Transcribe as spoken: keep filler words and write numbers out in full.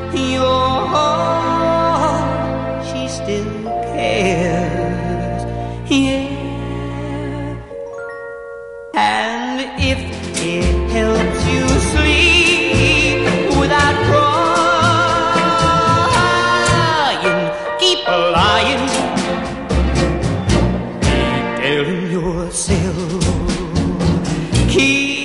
your heart, she still cares, yeah. And if it helps you sleep without crying, keep lying, keep telling yourself, keep